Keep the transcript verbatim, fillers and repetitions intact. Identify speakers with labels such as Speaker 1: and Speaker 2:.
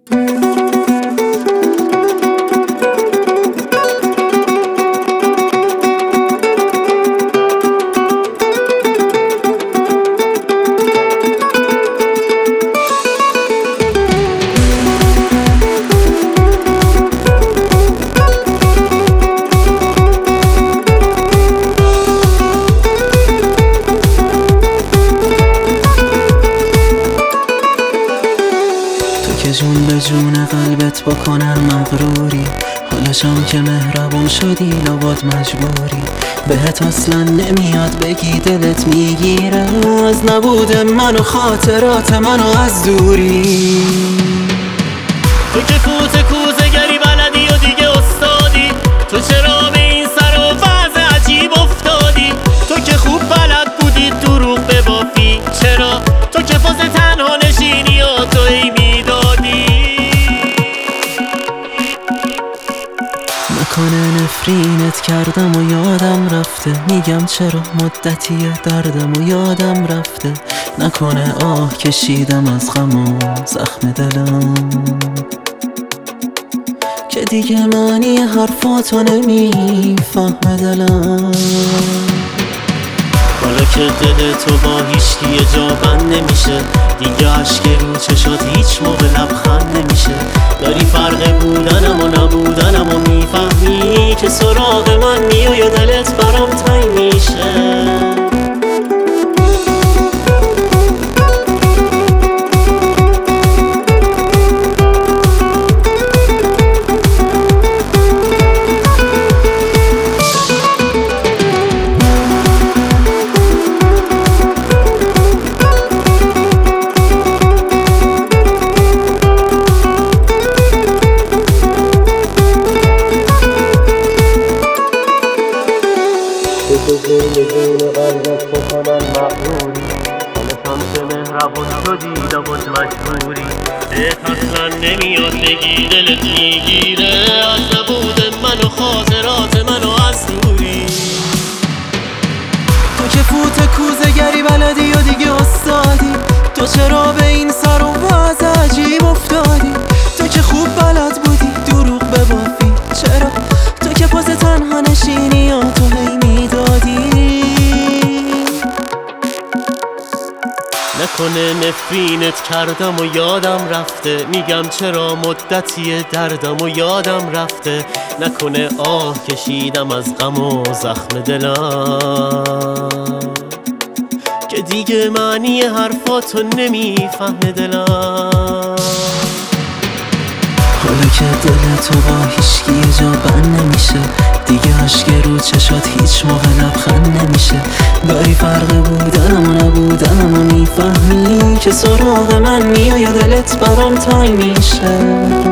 Speaker 1: که جون به جون قلبت بکنن مغروری، حالشم که مهربون شدی لابد مجبوری. بهت اصلا نمیاد بگی دلت میگیره از نبود من و خاطرات منو از دوری.
Speaker 2: تو که کوزه کوزه گری بلدی و دیگه استادی، تو چرا به این سر و وضع عجیب افتادی؟ تو که خوب بلد بودی دروغ ببافی، چرا تو که فاز تنها نشینی و تو ای میدادی؟
Speaker 1: نکنه نفرینت کردم و یادم رفته، میگم چرا مدتیه دردم و یادم رفته. نکنه آه کشیدم از غم و زخم دلم که دیگه معنی حرفاتو نمیفهمه دلم.
Speaker 2: حالا که دل تو با هیچکی یه جا بند نمیشه، دیگه عشق رو چشات هیچ موقع لبخند نمیشه. داری فرق بودنم و نبودنم و میفهمی که سراغ من میای و دلت برام تنگ میشه. تو جون جون قلبت بکنن مغروری، حالشم که مهربون شدی لابد مجبوری. بهت اصلا نمیاد بگی دلت میگیره از نبود من و خاطرات منو از دوری.
Speaker 1: تو که فوت کوزه گری بلدی و دیگه استادی، تو چرا به این سر و وضع عجیب افتادی؟ تو که خوب بلد بودی دروغ ببافی، چرا تو که پاس تنها نشینی یا تو هی میدادی؟
Speaker 2: نکنه نفرینت کردم و یادم رفته، میگم چرا مدتیه دردم و یادم رفته. نکنه آه کشیدم از غم و زخم دلم که دیگه معنی حرفاتو نمیفهمه دلم.
Speaker 1: حالا که دل تو با هیچکی یه جا بند نمیشه، دیگه عشق رو چشات هیچ موقع لبخند نمیشه. داری فرق بودنم و نبودنم و میفهمی که سراغ من میای و دلت برام تنگ میشه.